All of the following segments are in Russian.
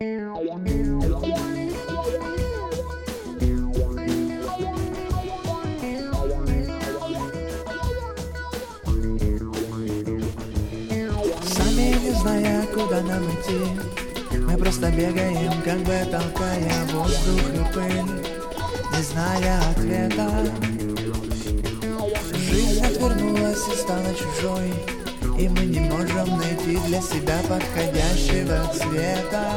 Сами не зная, куда нам идти, мы просто бегаем, как бы толкая воздух и пыль, не зная ответа. Жизнь отвернулась и стала чужой, и мы не можем найти для себя подходящего цвета.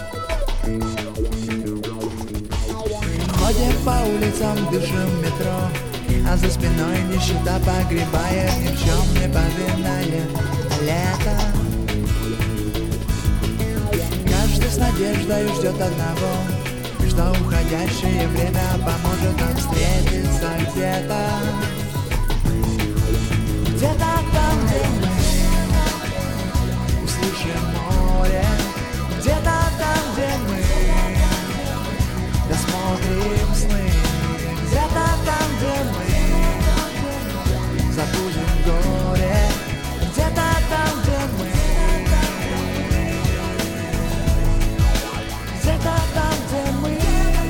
Ходим по улицам, дышим метро, а за спиной нищета погребает ни в чем не повинное лето. Каждый с надеждой ждет одного, что уходящее время поможет нам встретиться где-то. Где-то там, где мы услышим море, где-то там, где мы досмотрим сны, где-то там, где мы забудем горе, где-то там, где мы, где-то там, где мы.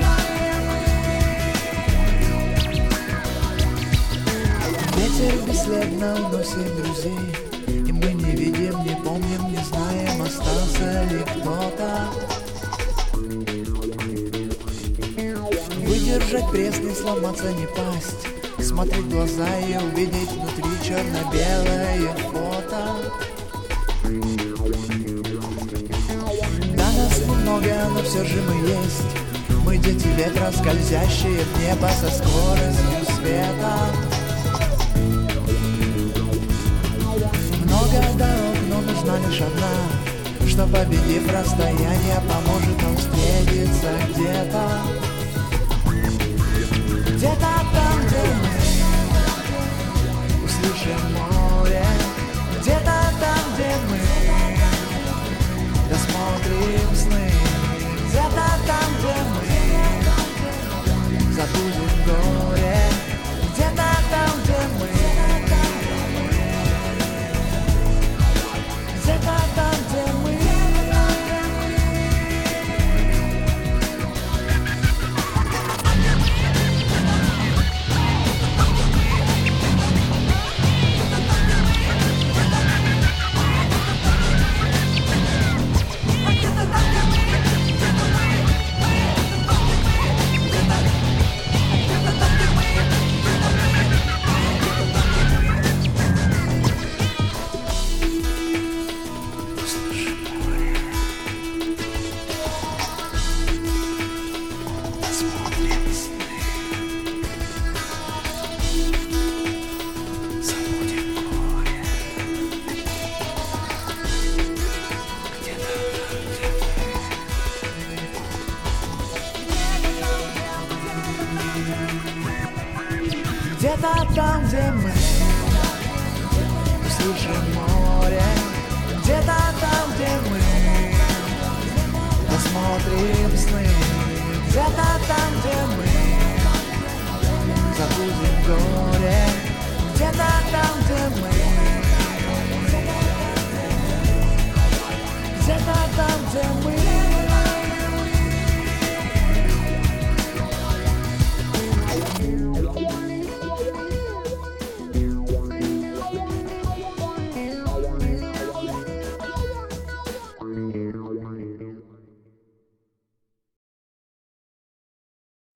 Ветер бесследно уносит друзей, и мы не видим, не помним, не знаем, остался ли кто-то. Выдержать пресс, не сломаться, не пасть, смотреть в глаза и увидеть внутри черно-белое фото. Да, нас немного, но все же мы есть. Мы дети ветра, скользящие в небо со скоростью света. Много дорог, но нужна лишь одна, что, победив расстояние, поможет нам встретиться где-то. Где-то там, где мы услышим море, где-то там, где мы досмотрим сны, где-то там, где мы забудем горе, где-то там, где мы, где-то там, где мы. Где-то там, где мы услышим море, где-то там, где мы посмотрим сны, где-то там, где мы забудем горе, где-то там, где мы